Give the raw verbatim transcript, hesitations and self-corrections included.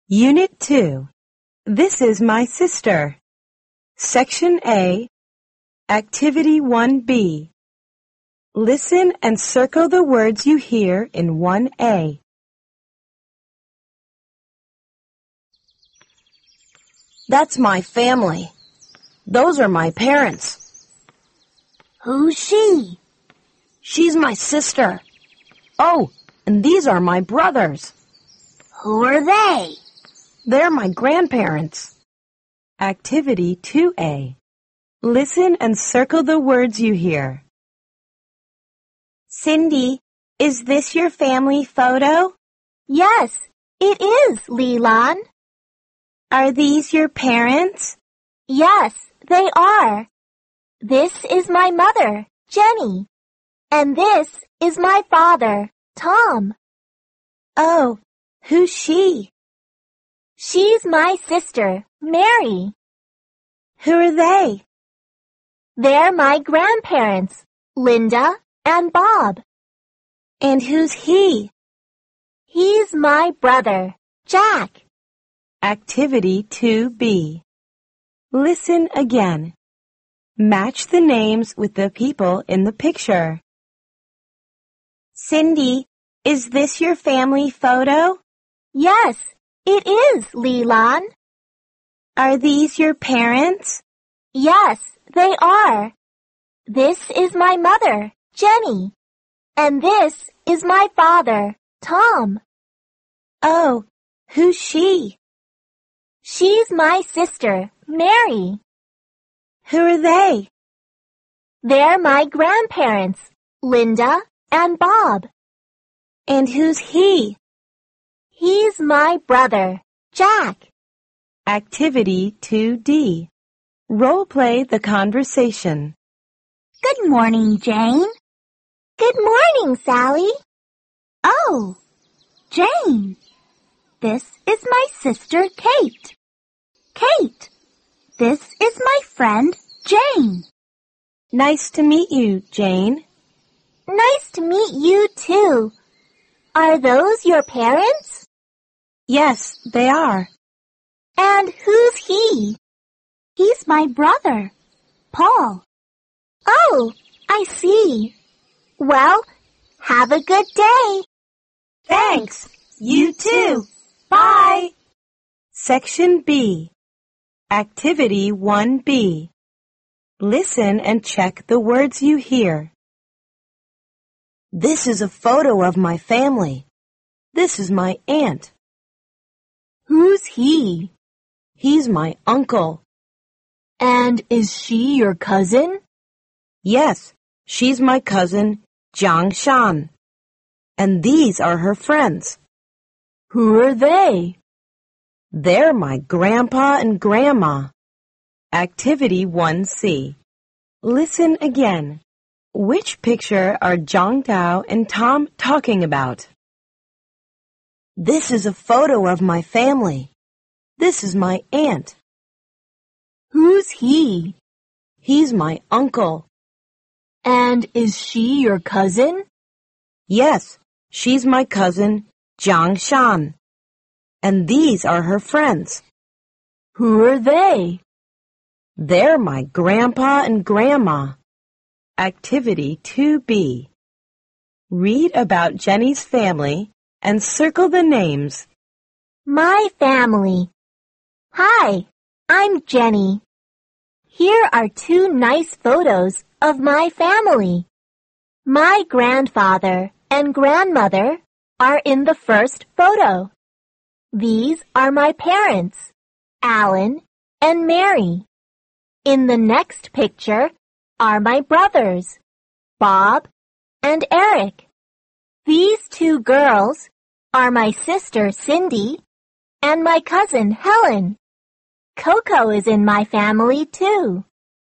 Unit two. This is my sister. Section A, Activity one B. Listen and circle the words you hear in one A. That's my family. Those are my parents. Who's she? She's my sister. Oh, and these are my brothers. Who are they? They're my grandparents. Activity two A. Listen and circle the words you hear. Cindy, is this your family photo? Yes, it is, Leland. Are these your parents? Yes, they are. This is my mother, Jenny. And this is my father, Tom. Oh, who's she? She's my sister, Mary. Who are they? They're my grandparents, Linda and Bob. And who's he? He's my brother, Jack. Activity two B. Listen again. Match the names with the people in the picture. Cindy, is this your family photo? Yes, it is, Leland. Are these your parents? Yes, they are. This is my mother, Jenny. And this is my father, Tom. Oh, who's she? She's my sister, Mary. Who are they? They're my grandparents, Linda and Bob. And who's he? He's my brother, Jack. Activity two D. Role play the conversation. Good morning, Jane. Good morning, Sally. Oh, Jane. This is my sister, Kate. Kate, this is my friend, Jane. Nice to meet you, Jane. Nice to meet you, too. Are those your parents? Yes, they are. And who's he? He's my brother, Paul. Oh, I see. Well, have a good day. Thanks. You too. Bye. Section B. Activity one B. Listen and check the words you hear. This is a photo of my family. This is my aunt. Who's he? He's my uncle. And is she your cousin? Yes, she's my cousin, Jiang Shan. And these are her friends. Who are they? They're my grandpa and grandma. Activity one C. Listen again. Which picture are Zhang Dao and Tom talking about? This is a photo of my family. This is my aunt. Who's he? He's my uncle. And is she your cousin? Yes, she's my cousin, Jiang Shan. And these are her friends. Who are they? They're my grandpa and grandma. Activity two B. Read about Jenny's family and circle the names. My family. Hi, I'm Jenny. Here are two nice photos of my family. My grandfather and grandmother are in the first photo. These are my parents, Alan and Mary. In the next picture are my brothers, Bob and Eric. These two girls are my sister Cindy and my cousin Helen. Coco is in my family too.